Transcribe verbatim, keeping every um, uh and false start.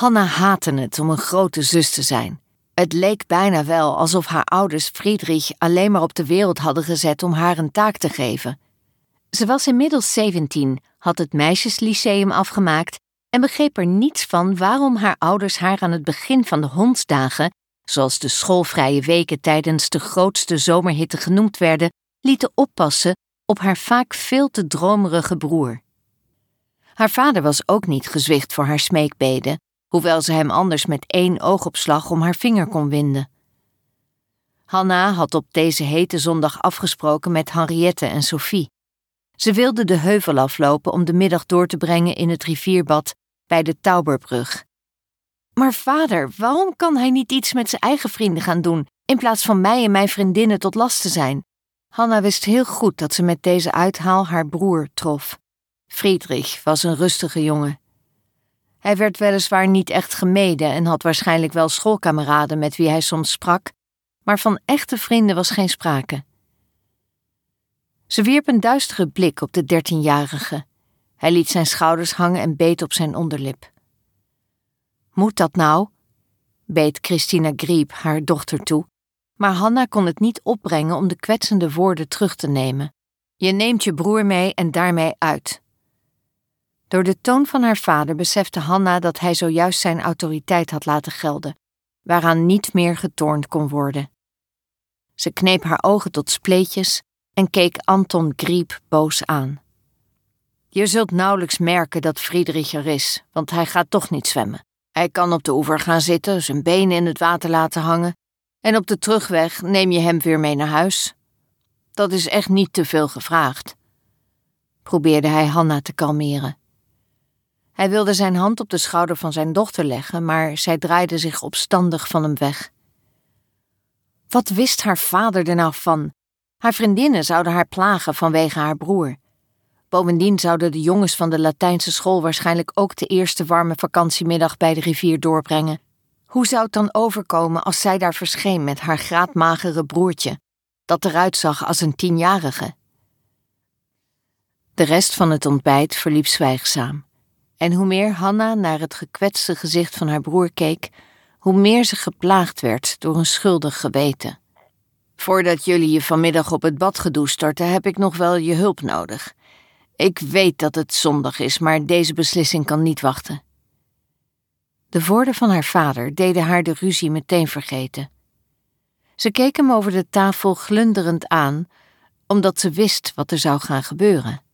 Hanna haatte het om een grote zus te zijn. Het leek bijna wel alsof haar ouders Friedrich alleen maar op de wereld hadden gezet om haar een taak te geven. Ze was inmiddels zeventien, had het meisjeslyceum afgemaakt en begreep er niets van waarom haar ouders haar aan het begin van de hondsdagen, zoals de schoolvrije weken tijdens de grootste zomerhitte genoemd werden, lieten oppassen op haar vaak veel te dromerige broer. Haar vader was ook niet gezwicht voor haar smeekbeden, hoewel ze hem anders met één oogopslag om haar vinger kon winden. Hanna had op deze hete zondag afgesproken met Henriette en Sophie. Ze wilden de heuvel aflopen om de middag door te brengen in het rivierbad bij de Tauberbrug. Maar vader, waarom kan hij niet iets met zijn eigen vrienden gaan doen, in plaats van mij en mijn vriendinnen tot last te zijn? Hanna wist heel goed dat ze met deze uithaal haar broer trof. Friedrich was een rustige jongen. Hij werd weliswaar niet echt gemeden en had waarschijnlijk wel schoolkameraden met wie hij soms sprak, maar van echte vrienden was geen sprake. Ze wierp een duistere blik op de dertienjarige. Hij liet zijn schouders hangen en beet op zijn onderlip. Moet dat nou? Beet Christina Griep haar dochter toe, maar Hanna kon het niet opbrengen om de kwetsende woorden terug te nemen. Je neemt je broer mee en daarmee uit. Door de toon van haar vader besefte Hanna dat hij zojuist zijn autoriteit had laten gelden, waaraan niet meer getornd kon worden. Ze kneep haar ogen tot spleetjes en keek Anton Griep boos aan. Je zult nauwelijks merken dat Friedrich er is, want hij gaat toch niet zwemmen. Hij kan op de oever gaan zitten, zijn benen in het water laten hangen, en op de terugweg neem je hem weer mee naar huis. Dat is echt niet te veel gevraagd, probeerde hij Hanna te kalmeren. Hij wilde zijn hand op de schouder van zijn dochter leggen, maar zij draaide zich opstandig van hem weg. Wat wist haar vader er nou van? Haar vriendinnen zouden haar plagen vanwege haar broer. Bovendien zouden de jongens van de Latijnse school waarschijnlijk ook de eerste warme vakantiemiddag bij de rivier doorbrengen. Hoe zou het dan overkomen als zij daar verscheen met haar graadmagere broertje, dat eruit zag als een tienjarige? De rest van het ontbijt verliep zwijgzaam. En hoe meer Hanna naar het gekwetste gezicht van haar broer keek, hoe meer ze geplaagd werd door een schuldig geweten. Voordat jullie je vanmiddag op het bad gedoucht starten, heb ik nog wel je hulp nodig. Ik weet dat het zondag is, maar deze beslissing kan niet wachten. De woorden van haar vader deden haar de ruzie meteen vergeten. Ze keek hem over de tafel glunderend aan, omdat ze wist wat er zou gaan gebeuren.